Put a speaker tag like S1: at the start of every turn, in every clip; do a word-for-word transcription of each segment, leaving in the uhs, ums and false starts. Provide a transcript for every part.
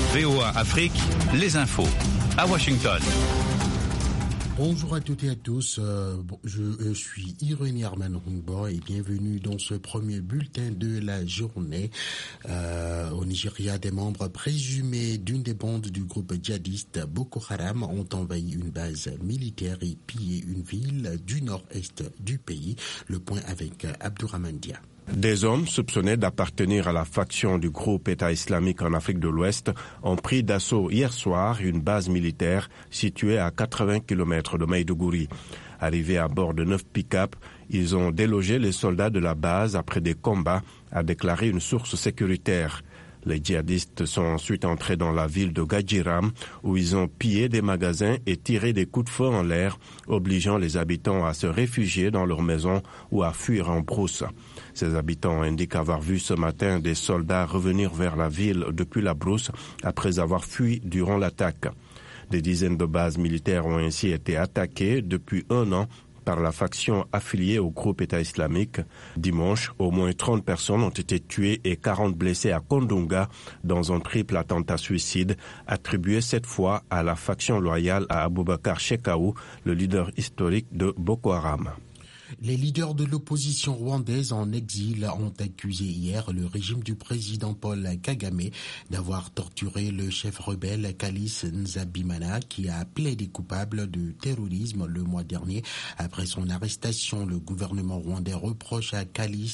S1: V O A Afrique, les infos à Washington.
S2: Bonjour à toutes et à tous, euh, je, je suis Irénée Arman Rungbo et bienvenue dans ce premier bulletin de la journée. Euh, au Nigeria, des membres présumés d'une des bandes du groupe djihadiste Boko Haram ont envahi une base militaire et pillé une ville du nord-est du pays. Le point avec Abdourahmane Dia.
S3: Des hommes soupçonnés d'appartenir à la faction du groupe État islamique en Afrique de l'Ouest ont pris d'assaut hier soir une base militaire située à quatre-vingts kilomètres de Maïdougouri. Arrivés à bord de neuf pick-up, ils ont délogé les soldats de la base après des combats, a déclaré une source sécuritaire. Les djihadistes sont ensuite entrés dans la ville de Gadjiram où ils ont pillé des magasins et tiré des coups de feu en l'air, obligeant les habitants à se réfugier dans leurs maisons ou à fuir en brousse. Ces habitants indiquent avoir vu ce matin des soldats revenir vers la ville depuis la brousse après avoir fui durant l'attaque. Des dizaines de bases militaires ont ainsi été attaquées depuis un an par la faction affiliée au groupe État islamique. Dimanche, au moins trente personnes ont été tuées et quarante blessées à Kondunga dans un triple attentat suicide attribué cette fois à la faction loyale à Aboubakar Shekau, le leader historique de Boko Haram.
S2: Les leaders de l'opposition rwandaise en exil ont accusé hier le régime du président Paul Kagame d'avoir torturé le chef rebelle Kalis Nzabimana qui a plaidé coupable de terrorisme le mois dernier. Après son arrestation, le gouvernement rwandais reproche à Kalis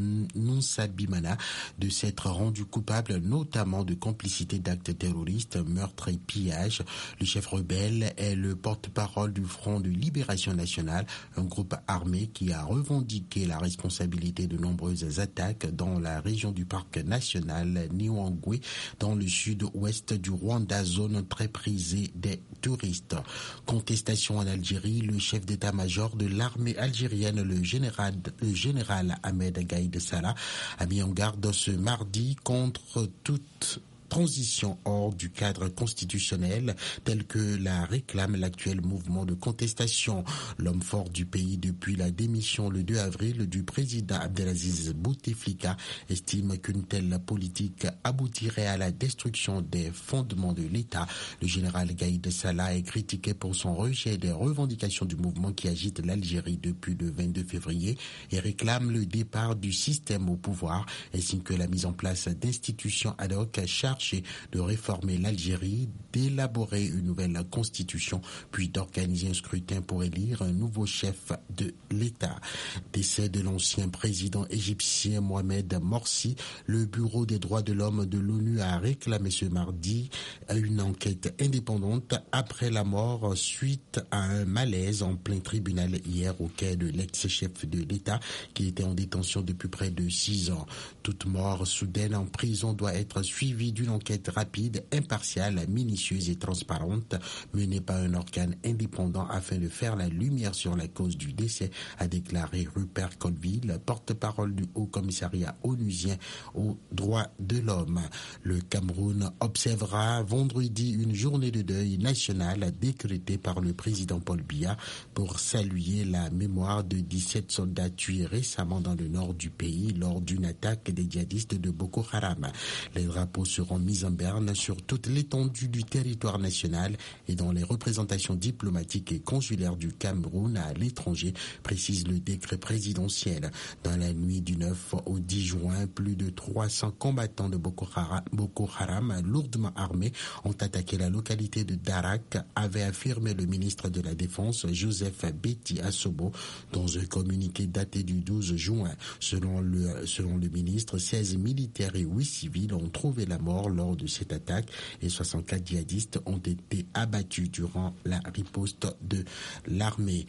S2: Nzabimana de s'être rendu coupable notamment de complicité d'actes terroristes, meurtres et pillages. Le chef rebelle est le porte-parole du Front de Libération Nationale, un groupe armé qui a revendiqué la responsabilité de nombreuses attaques dans la région du parc national Niwangwe, dans le sud-ouest du Rwanda, zone très prisée des touristes. Contestation en Algérie, le chef d'état-major de l'armée algérienne, le général, le général Ahmed Gaïd Salah, a mis en garde ce mardi contre toute transition hors du cadre constitutionnel tel que la réclame l'actuel mouvement de contestation. L'homme fort du pays depuis la démission le deux avril du président Abdelaziz Bouteflika estime qu'une telle politique aboutirait à la destruction des fondements de l'État. Le général Gaïd Salah est critiqué pour son rejet des revendications du mouvement qui agite l'Algérie depuis le vingt-deux février et réclame le départ du système au pouvoir ainsi que la mise en place d'institutions ad hoc chargées de réformer l'Algérie, d'élaborer une nouvelle constitution, puis d'organiser un scrutin pour élire un nouveau chef de l'État. Décès de l'ancien président égyptien Mohamed Morsi, le Bureau des droits de l'homme de l'ONU a réclamé ce mardi une enquête indépendante après la mort suite à un malaise en plein tribunal hier au quai de l'ex-chef de l'État qui était en détention depuis près de six ans. Toute mort soudaine en prison doit être suivie d'une enquête rapide, impartiale, minutieuse et transparente menée par un organe indépendant afin de faire la lumière sur la cause du décès, a déclaré Rupert Colville, porte-parole du Haut Commissariat onusien aux droits de l'homme. Le Cameroun observera vendredi une journée de deuil national décrétée par le président Paul Biya pour saluer la mémoire de dix-sept soldats tués récemment dans le nord du pays lors d'une attaque des djihadistes de Boko Haram. Les drapeaux seront mis en berne sur toute l'étendue du territoire national et dans les représentations diplomatiques et consulaires du Cameroun à l'étranger, précise le décret présidentiel. Dans la nuit du neuf au dix juin, plus de trois cents combattants de Boko Haram, Boko Haram lourdement armés ont attaqué la localité de Darak, avait affirmé le ministre de la Défense Joseph Betty Assobo dans un communiqué daté du douze juin. Selon le, selon le ministre, seize militaires et huit civils ont trouvé la mort lors de cette attaque et soixante-quatre djihadistes ont été abattus durant la riposte de l'armée.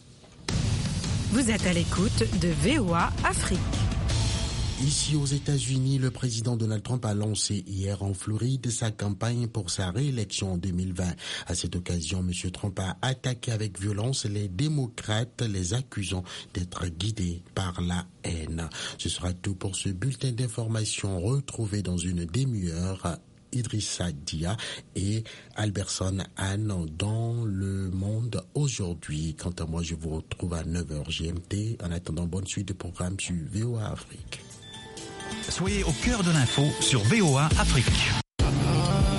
S4: Vous êtes à l'écoute de V O A Afrique.
S2: Ici aux États-Unis, le président Donald Trump a lancé hier en Floride sa campagne pour sa réélection en deux mille vingt. À cette occasion, M. Trump a attaqué avec violence les démocrates, les accusant d'être guidés par la haine. Ce sera tout pour ce bulletin d'information retrouvé dans une demi-heure. Idrissa Dia et Alberson Anne dans Le Monde aujourd'hui. Quant à moi, je vous retrouve à neuf heures G M T. En attendant, bonne suite de programme sur V O A Afrique.
S1: Soyez au cœur de l'info sur V O A Afrique.